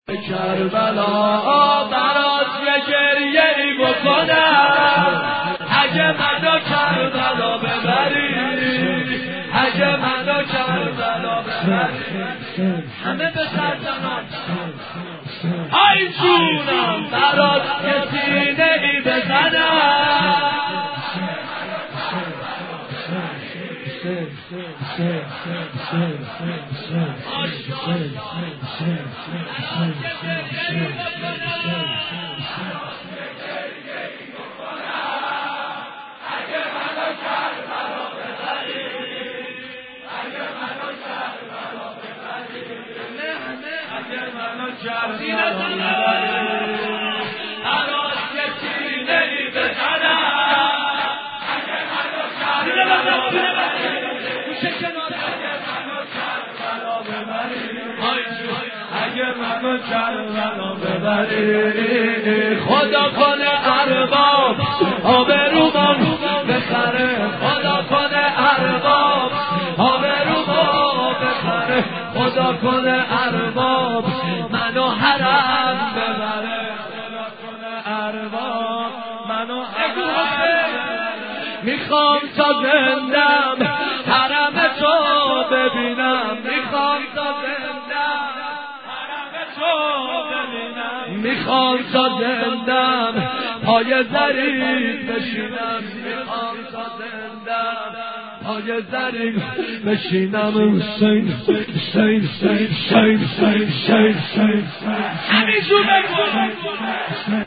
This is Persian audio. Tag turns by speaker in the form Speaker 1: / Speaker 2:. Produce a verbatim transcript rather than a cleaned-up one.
Speaker 1: کربلا برات یه گریه‌ای بکنم، اگه منو کربلا ببری، اگه منو کربلا ببری، همه به سرزنان ای جونم برات یه سینه‌ای بزنم. اگه منو کربلا ببری، خدا کنه ارباب آبرومان بخره، خدا کنه ارباب آبرومان بخره، خدا کنه ارباب منو حرم ببره، خدا کنه ارباب منو حرم ببره. میخوام تا زندم حرم تو ببینم، میخوام تا زندم حرم تو ببینم، میخوام تا زندم پای ظریف بشینم، میخوام تا زندم پای ظریف بشینم. حسین حسین حسین حسین حسین حسین همین جو بگو.